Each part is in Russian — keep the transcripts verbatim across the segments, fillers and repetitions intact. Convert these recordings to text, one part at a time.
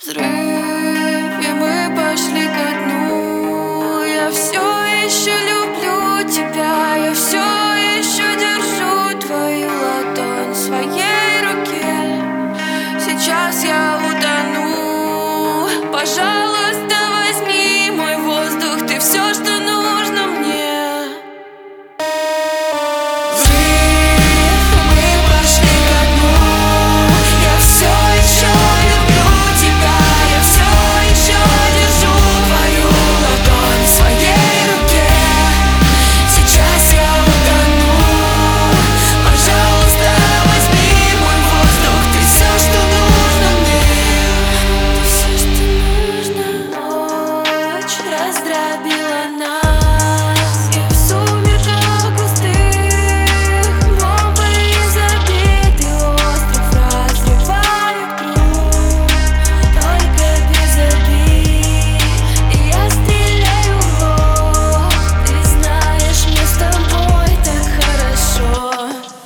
Взрыв, и мы пошли ко дну. Я все еще люблю тебя, я все еще держу твою ладонь в своей руке. Сейчас я утону. Пожалуйста, возьми мой воздух, ты все, что нужно мне. Раздробила нас, и в сумерках густых новый забитый остров разрывает круг. Только без обид, и я стреляю в лоб. Ты знаешь, мне с тобой так хорошо.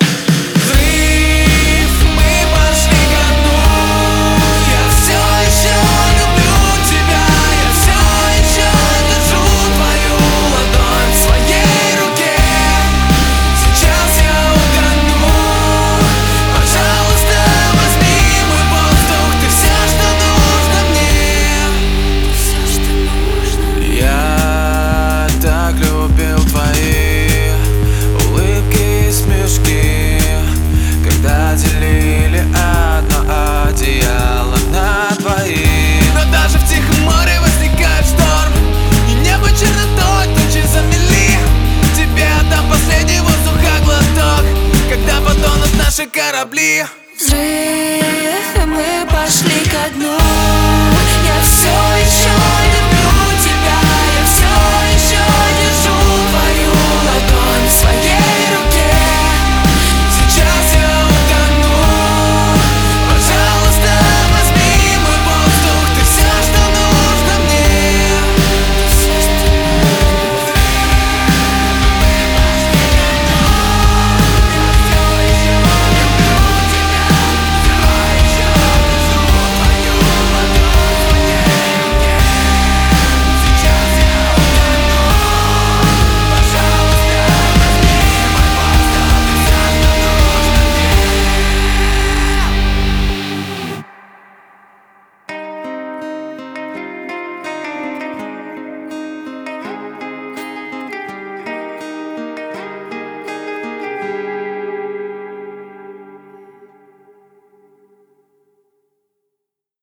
Взрыв, мы пошли ко дну. Я все еще люблю тебя, я все еще держу твою ладонь в своей руке. Сейчас я утону. Пожалуйста, возьми мой воздух, ты все, что нужно мне. Все, что нужно. Я так любил твои улыбки и смешки, когда делили одно одеяло на двоих. Но даже в тихом море возникает шторм, и небо чернотой тучи замели. Тебе отдам последний воздуха глоток, когда потонут наши корабли. Взрыв, и мы пошли ко дну.